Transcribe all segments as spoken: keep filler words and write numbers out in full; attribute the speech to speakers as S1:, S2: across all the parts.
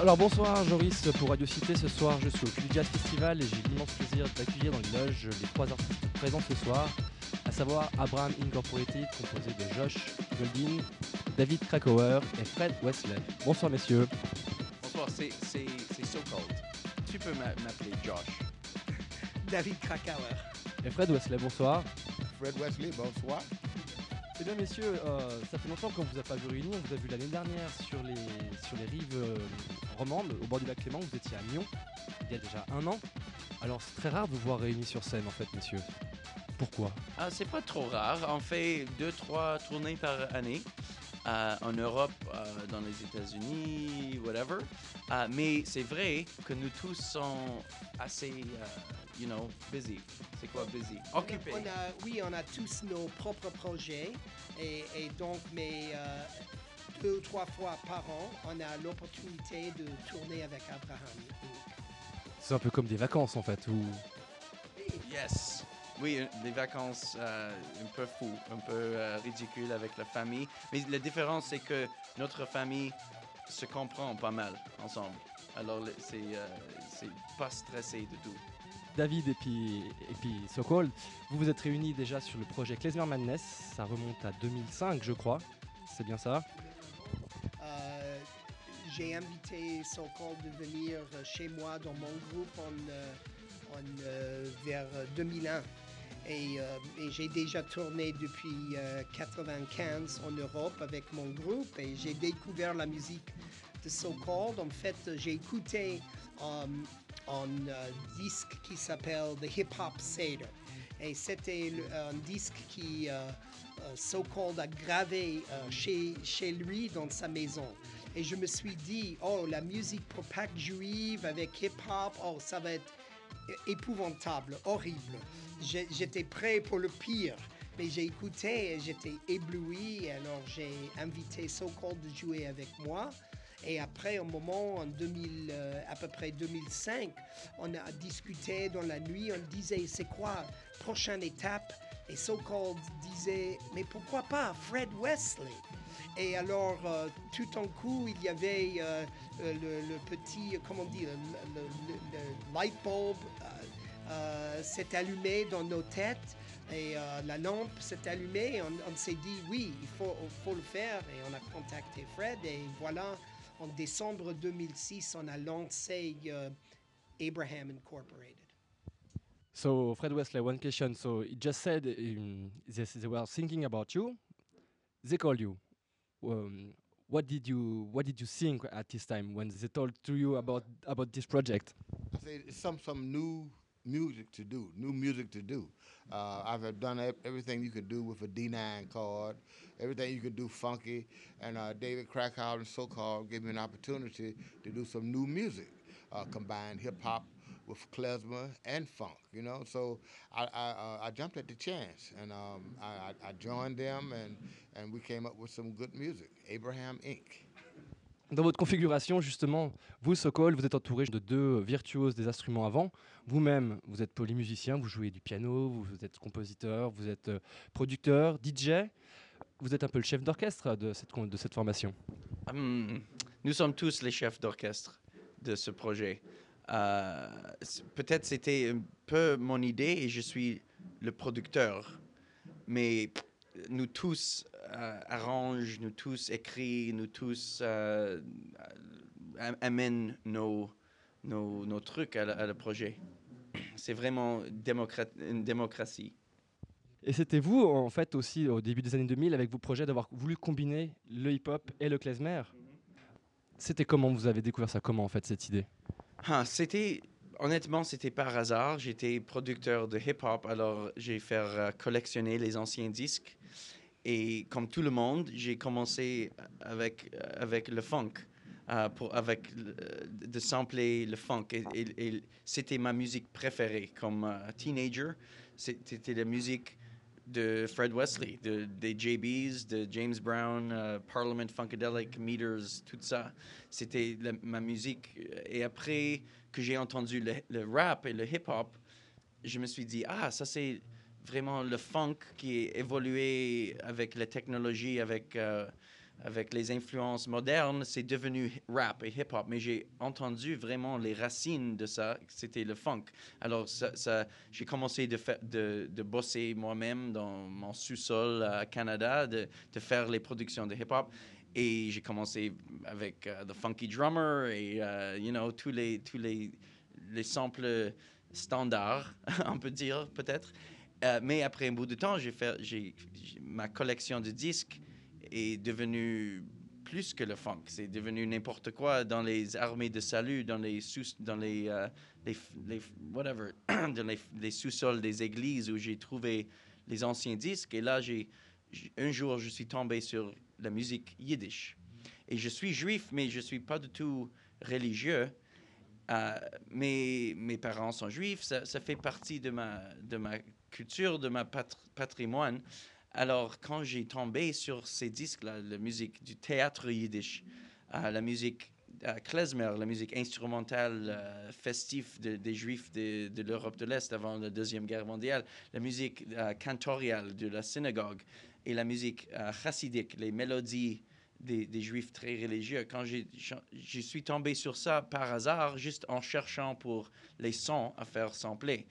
S1: Alors bonsoir Joris pour Radio Cité. Ce soir je suis au Cul Jazz Festival et j'ai l'immense plaisir d'accueillir dans les loges les trois artistes présents ce soir, à savoir Abraham Incorporated composé de Josh Goldin, David Krakauer et Fred Wesley. Bonsoir messieurs.
S2: Bonsoir, c'est, c'est, c'est So Cold. Tu peux m'a- m'appeler Josh.
S3: David Krakauer.
S1: Et Fred Wesley, bonsoir.
S4: Fred Wesley, bonsoir.
S1: Eh bien messieurs, euh, ça fait longtemps qu'on vous a pas vu réunis, on vous a vu l'année dernière sur les, sur les rives euh, romandes, au bord du lac Clément, vous étiez à Nyon, il y a déjà un an. Alors c'est très rare de vous voir réunis sur scène en fait messieurs. Pourquoi ?
S2: Ah, c'est pas trop rare. On fait deux, trois tournées par année. Euh, en Europe, euh, dans les États-Unis, whatever. Euh, mais c'est vrai que nous tous sommes assez, euh, you know, busy. C'est quoi busy? Occupés.
S3: On a, oui, on a tous nos propres projets et, et donc, mais euh, deux ou trois fois par an, on a l'opportunité de tourner avec Abraham Inc.
S1: C'est un peu comme des vacances en fait, où...
S2: Yes. Oui, euh, des vacances euh, un peu fous, un peu euh, ridicules avec la famille. Mais la différence, c'est que notre famille se comprend pas mal ensemble. Alors, le- c'est, euh, c'est pas stressé du tout.
S1: David et puis, et puis So Cold, vous vous êtes réunis déjà sur le projet Klezmer Madness, ça remonte à deux mille cinq je crois, c'est bien ça ?
S3: Euh, j'ai invité So Cold de venir chez moi dans mon groupe en, euh, en, euh, vers deux mille un. Et, euh, et j'ai déjà tourné depuis euh, quatre-vingt-quinze en Europe avec mon groupe et j'ai découvert la musique de So Cold. En fait, j'ai écouté euh, un euh, disque qui s'appelle The Hip Hop Seder. Et c'était le- un disque qui euh, euh, So Cold a gravé euh, chez, chez lui dans sa maison. Et je me suis dit, oh, la musique pour Pâques juive avec hip hop, oh, ça va être épouvantable, horrible. J'ai- J'étais prêt pour le pire, mais j'ai écouté et j'étais ébloui. Alors j'ai invité So Cold de jouer avec moi. Et après, un moment, en deux mille, euh, à peu près deux mille cinq, on a discuté dans la nuit, on disait, c'est quoi, prochaine étape? Et So Cold disait, mais pourquoi pas Fred Wesley? Et alors, euh, tout en coup, il y avait euh, euh, le, le petit, comment dire, le, le- le- le light bulb euh, euh, s'est allumé dans nos têtes et euh, la lampe s'est allumée. On, on s'est dit, oui, il faut, il faut le faire. Et on a contacté Fred. Et voilà, en décembre deux mille six, on a lancé euh, Abraham Incorporated.
S1: So Fred Wesley, one question. So he just said um, they, they were thinking about you. They called you. Um, what did you What did you think at this time when they told to you about about this project?
S4: I say it's some some new music to do, new music to do. Uh, I've done ev- everything you could do with a D nine chord, everything you could do funky, and uh, David Krakauer and So Called gave me an opportunity to do some new music, uh, combine hip hop with klezmer and funk. You know, so I I, uh, I jumped at the chance, and um, I, I I joined them, and and we came up with some good music. Abraham Incorporated.
S1: Dans votre configuration, justement, vous, Sokol, vous êtes entouré de deux virtuoses des instruments avant. Vous-même, vous êtes polymusicien, vous jouez du piano, vous, vous êtes compositeur, vous êtes euh, producteur, D J. Vous êtes un peu le chef d'orchestre de cette, con- de cette formation.
S2: Hum, nous sommes tous les chefs d'orchestre de ce projet. Euh, c- peut-être c'était un peu mon idée et je suis le producteur. Mais nous tous euh, arrangeons, nous tous écrivons, nous tous euh, am- amènent nos, nos, nos trucs à, la- à le projet. C'est vraiment démocra- une démocratie.
S1: Et c'était vous, en fait, aussi, au début des années deux mille, avec vos projets, d'avoir voulu combiner le hip-hop et le klezmer. C'était comment vous avez découvert ça? Comment, en fait, cette idée?
S2: Ah, c'était, honnêtement, c'était par hasard. J'étais producteur de hip-hop, alors j'ai fait euh, collectionner les anciens disques. Et comme tout le monde, j'ai commencé avec, avec le funk, euh, pour, avec le- de sampler le funk. Et, et- et c'était ma musique préférée comme euh, teenager. C'était la musique de Fred Wesley, de, des J Bs, de James Brown, euh, Parliament Funkadelic, Meters, tout ça. C'était la- ma musique. Et après que j'ai entendu le, le rap et le hip-hop, je me suis dit, ah, ça c'est vraiment le funk qui est évolué avec la technologie, avec, euh, avec les influences modernes, c'est devenu rap et hip-hop. Mais j'ai entendu vraiment les racines de ça, c'était le funk. Alors, ça, ça, j'ai commencé de, fa- de, de bosser moi-même dans mon sous-sol à Canada, de, de faire les productions de hip-hop. Et j'ai commencé avec uh, The Funky Drummer et, uh, you know, tous les, tous les, les samples standards, on peut dire, peut-être. Euh, mais après un bout de temps, j'ai fait, j'ai, j'ai- ma collection de disques est devenue plus que le funk. C'est devenu n'importe quoi dans les armées de salut, dans les sous, dans les, euh, les, les whatever, dans les, les sous-sols des églises où j'ai trouvé les anciens disques. Et là, j'ai, j'- un jour, je suis tombé sur la musique yiddish. Et je suis juif, mais je suis pas du tout religieux. Euh, mes, mes parents sont juifs, ça, ça fait partie de ma, de ma culture, de ma pat- patrimoine. Alors, quand j'ai tombé sur ces disques-là, la musique du théâtre yiddish, euh, la musique euh, klezmer, la musique instrumentale euh, festive de- des Juifs de, de l'Europe de l'Est avant la Deuxième Guerre mondiale, la musique euh, cantoriale de la synagogue et la musique euh, chassidique, les mélodies des, des Juifs très religieux. Quand j'ai, je suis tombé sur ça par hasard, juste en cherchant pour les sons à faire sampler.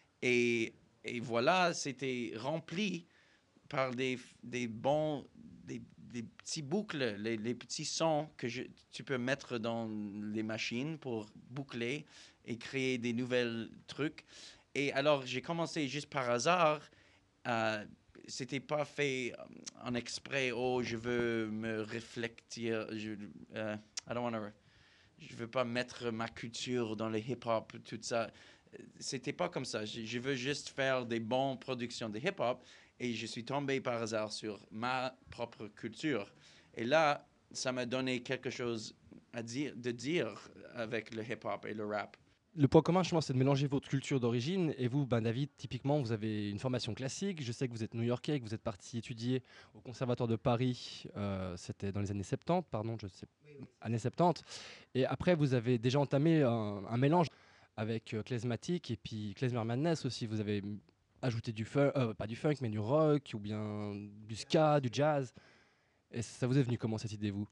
S2: Et, et voilà, c'était rempli par des, des bons, des, des petits boucles, les, les petits sons que je, tu peux mettre dans les machines pour boucler et créer des nouvelles trucs. Et alors, j'ai commencé juste par hasard. Euh, c'était pas fait en exprès. Oh, je veux me réfléchir. Je, euh, I don't wanna, je veux pas mettre ma culture dans le hip-hop, tout ça. C'était pas comme ça. Je, je veux juste faire des bonnes productions de hip-hop et je suis tombé par hasard sur ma propre culture. Et là, ça m'a donné quelque chose à dire, de dire avec le hip-hop et le rap.
S1: Le point commun, je pense, c'est de mélanger votre culture d'origine. Et vous, ben, David, typiquement, vous avez une formation classique. Je sais que vous êtes new-yorkais, que vous êtes parti étudier au Conservatoire de Paris. euh, C'était dans les années soixante-dix, pardon, je sais, années soixante-dix. Et après, vous avez déjà entamé un, un mélange avec euh, Klezmatic et puis Klezmer Madness aussi. Vous avez m- ajouté du funk, euh, pas du funk, mais du rock ou bien du ska, du jazz. Et ça vous est venu comment cette idée, vous?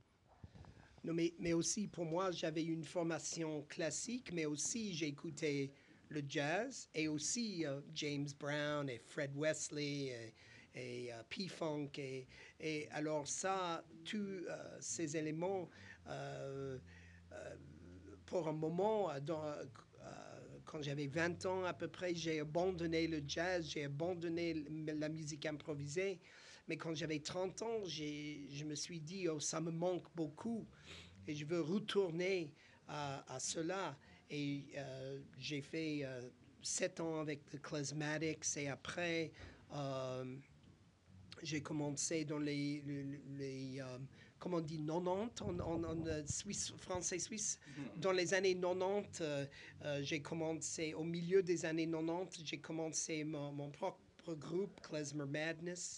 S3: Non, mais, mais aussi, pour moi, j'avais une formation classique, mais aussi j'ai écouté le jazz et aussi euh, James Brown et Fred Wesley et, et euh, P-Funk. Et, et alors ça, tous euh, ces éléments, euh, euh, pour un moment, euh, dans, euh, quand j'avais vingt ans à peu près, j'ai abandonné le jazz, j'ai abandonné l- la musique improvisée. Mais quand j'avais trente ans, j'ai, je me suis dit, oh, ça me manque beaucoup et je veux retourner à, à cela. Et euh, j'ai fait euh, sept ans avec The Klezmatics et après, euh, j'ai commencé dans les, les, les euh, comment on dit, quatre-vingt-dix en, en, en euh, Suisse, français suisse. Dans les années quatre-vingt-dix, euh, euh, j'ai commencé, au milieu des années quatre-vingt-dix, j'ai commencé mon, mon propre groupe, Klezmer Madness.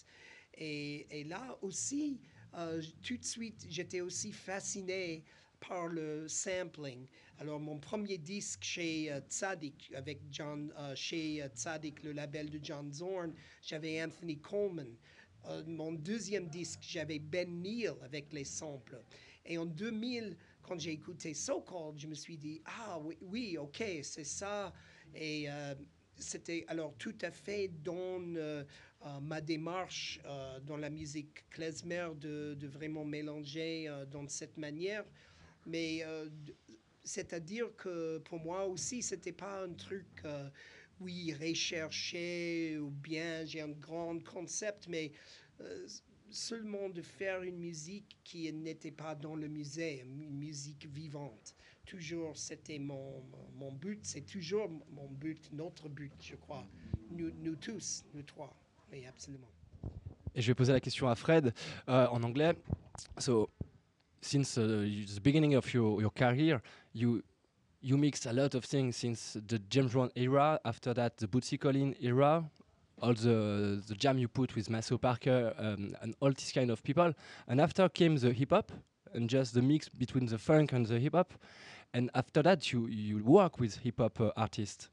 S3: Et, et là aussi, euh, tout de suite, j'étais aussi fasciné par le sampling. Alors, mon premier disque chez euh, Tzadik, avec John, euh, chez euh, Tzadik, le label de John Zorn, j'avais Anthony Coleman. Euh, mon deuxième disque, j'avais Ben Neal avec les samples. Et en deux mille, quand j'ai écouté So Called, je me suis dit, ah oui, oui ok, c'est ça. Et euh, c'était alors tout à fait dans euh, euh, ma démarche euh, dans la musique klezmer de, de vraiment mélanger euh, dans cette manière. Mais euh, c'est-à-dire que pour moi aussi, c'était pas un truc, euh, oui, recherché ou bien j'ai un grand concept, mais euh, seulement de faire une musique qui n'était pas dans le musée, une musique vivante. Toujours, c'était mon, mon but, c'est toujours mon but, notre but, je crois. Nous, nous tous, nous trois. Oui, absolument.
S1: Et je vais poser la question à Fred euh, en anglais. So, since uh, the beginning of your, your career, you you mixed a lot of things since the James Brown era, after that the Bootsy Collins era, all the the jam you put with Maso Parker um, and all this kind of people, and after came the hip hop and just the mix between the funk and the hip hop, and after that you you work with hip hop uh, artists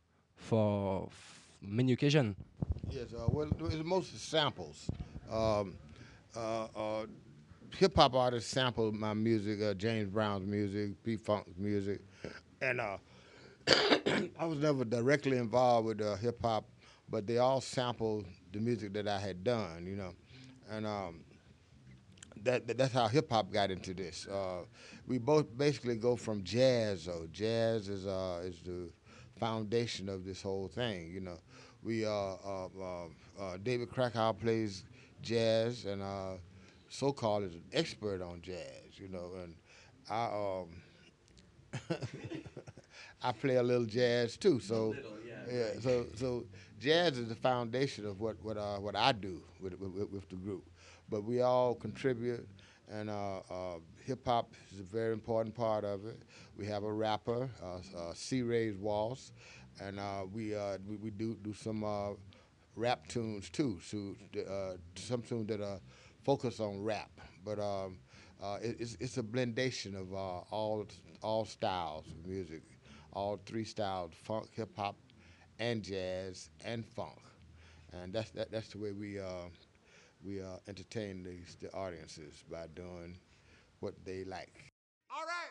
S1: for f- many occasions.
S4: Yes, uh, well, it's mostly samples. Um, uh, uh, hip hop artists sampled my music, uh, James Brown's music, P Funk's music, and uh, I was never directly involved with uh, hip hop, but they all sampled the music that I had done, you know, and um, that, that that's how hip hop got into this. Uh, we both basically go from jazz, though. Jazz is uh, is the foundation of this whole thing, you know. We uh, uh, uh, uh, David Krakow plays jazz, and uh, so-called is an expert on jazz, you know, and I um, I play a little jazz too. So
S2: little, yeah,
S4: yeah,
S2: right.
S4: so so jazz is the foundation of what what uh, what I do with, with with the group, but we all contribute, and uh, uh, hip hop is a very important part of it. We have a rapper, uh, uh, C. Ray's Waltz, and uh, we, uh, we we do do some uh, rap tunes too. So uh, some tunes that are focused on rap, but um, uh, it, it's it's a blendation of uh, all all styles of music, all three styles: funk, hip hop, and jazz and funk, and that's that, that's the way we uh, we uh, entertain these the audiences by doing what they like.
S5: All right.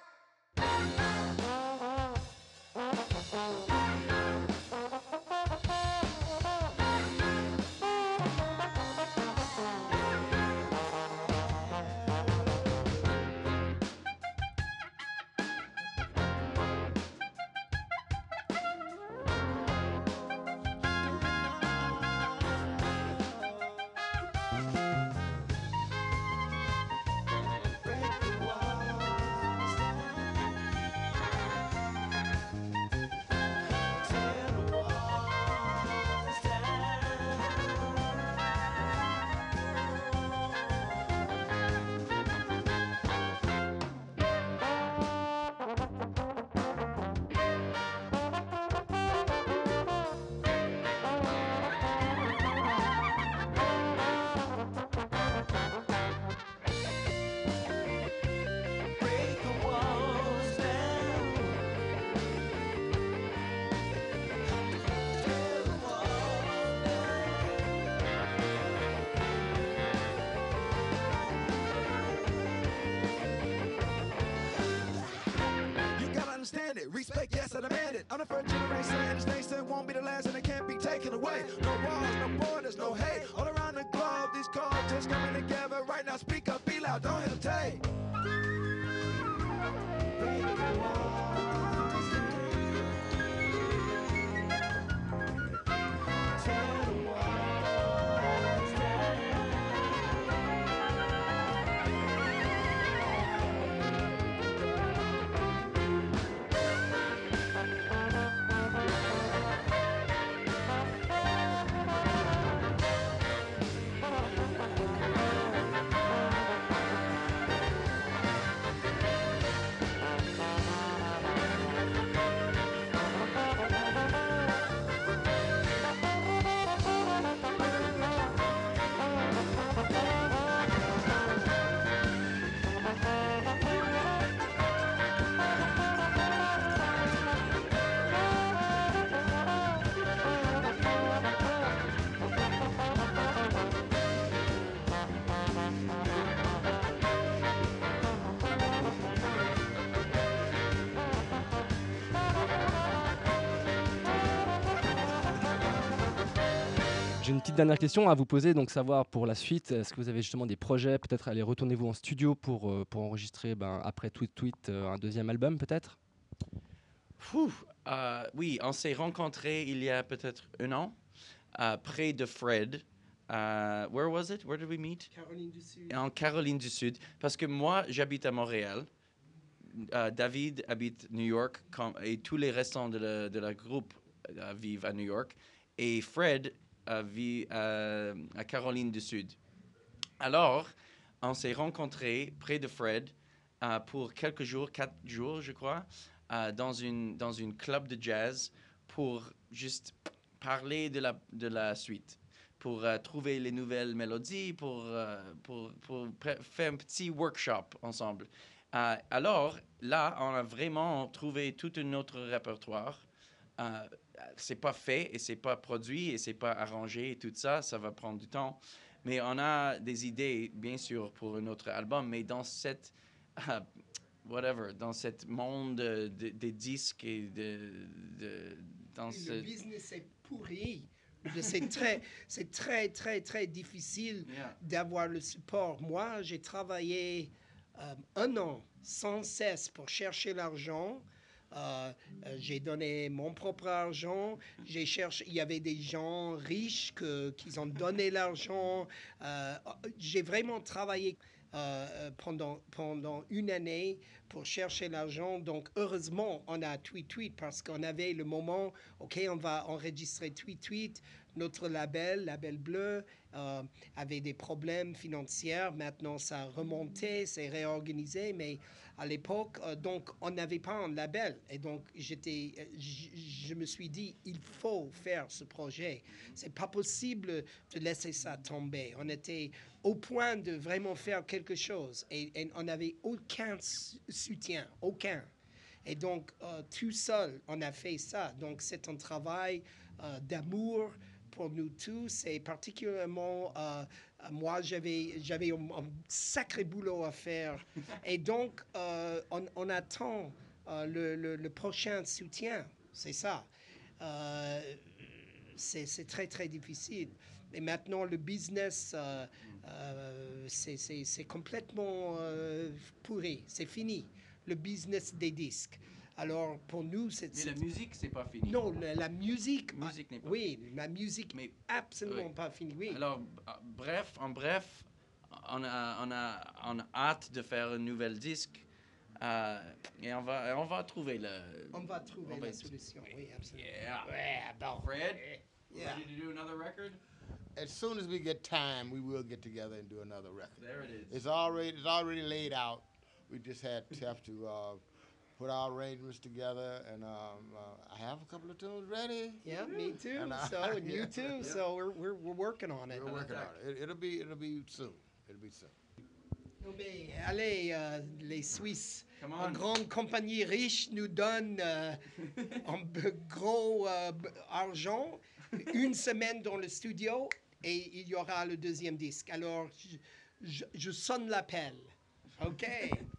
S5: Understand it, respect, yes, I demand it. I'm the first generation, and this nation won't be the last, and it can't be taken away. No walls, no borders, no hate. All around the globe, these cultures coming together. Right now, speak up, be loud, don't hesitate. Break the walls down. Tear the walls down.
S1: J'ai une petite dernière question à vous poser, donc savoir pour la suite, est-ce que vous avez justement des projets, peut-être aller retournez-vous en studio pour, euh, pour enregistrer ben, après Tweet Tweet euh, un deuxième album peut-être?
S2: Fou, euh, oui, on s'est rencontrés il y a peut-être un an, euh, près de Fred. Uh, where was it? Where did we meet?
S3: Caroline du Sud.
S2: En Caroline du Sud. Parce que moi, j'habite à Montréal. Uh, David habite New York comme, et tous les restants de la, de la groupe uh, vivent à New York. Et Fred uh, vit uh, à Caroline du Sud. Alors, on s'est rencontrés près de Fred uh, pour quelques jours, quatre jours, je crois, uh, dans une dans une club de jazz pour juste parler de la de la suite, pour uh, trouver les nouvelles mélodies, pour uh, pour pour faire un petit workshop ensemble. Uh, alors là, on a vraiment trouvé tout un autre répertoire. Uh, c'est pas fait et c'est pas produit et c'est pas arrangé et tout ça, ça va prendre du temps. Mais on a des idées, bien sûr, pour un autre album, mais dans cette, uh, whatever, dans cet monde de, de- des disques et de, de dans
S3: Oui,
S2: ce...
S3: le business est pourri. C'est très, c'est très, très, très difficile
S2: Yeah.
S3: d'avoir le support. Moi, j'ai travaillé euh, un an sans cesse pour chercher l'argent. Euh, euh, j'ai donné mon propre argent. J'ai cherché. Il y avait des gens riches que, qui ont donné l'argent. Euh, j'ai vraiment travaillé euh, pendant, pendant une année pour chercher l'argent. Donc, heureusement, on a Tweet Tweet parce qu'on avait le moment, OK, on va enregistrer Tweet Tweet. Notre label, Label Bleu, euh, avait des problèmes financiers. Maintenant, ça a remonté, c'est réorganisé, mais à l'époque, euh, donc, on n'avait pas un label. Et donc, j'étais, euh, j- je me suis dit, il faut faire ce projet. C'est pas possible de laisser ça tomber. On était au point de vraiment faire quelque chose et, et on n'avait aucun s- soutien, aucun. Et donc, euh, tout seul, on a fait ça. Donc, c'est un travail euh, d'amour pour nous tous. Et particulièrement, euh, euh, moi, j'avais, j'avais un, un sacré boulot à faire. Et donc, euh, on, on attend euh, le, le- le prochain soutien. C'est ça. Euh, c'est, c'est très, très difficile. Et maintenant, le business, euh, euh, c'est, c'est- c'est complètement euh, pourri. C'est fini. Le business des disques. Alors, pour nous, c'est...
S2: Mais
S3: c'est-
S2: la musique, c'est pas fini.
S3: non, la, la musique...
S2: La musique n'est pas
S3: Oui, la musique
S2: Mais-
S3: absolument
S2: oui.
S3: pas finie, oui.
S2: Alors, euh, bref, en bref, on a, on a, on a hâte de faire un nouvel disque. euh, et on va, on va trouver le...
S3: On va trouver
S2: on va-
S3: la solution, oui, absolument.
S2: Yeah.
S3: Ouais, bon.
S2: Fred,
S3: Yeah.
S2: ready to do another record?
S4: As soon as we get time, we will get together and do another record.
S2: There it is.
S4: It's already it's already laid out. We just had to have to uh, put our arrangements together, and um, uh, I have a couple of tunes ready.
S3: Yeah, me too.
S4: And, uh,
S3: So, and you
S4: yeah.
S3: too. So we're, we're, we're working on it.
S4: We're working on it. it. It'll be it'll be soon. It'll be soon.
S3: Non, mais allez, euh, les Suisses,
S2: Come
S3: une
S2: on.
S3: grande compagnie riche nous donne euh, un b- gros euh, b- argent, une semaine dans le studio et il y aura le deuxième disque. Alors, je, je- je sonne l'appel. OK?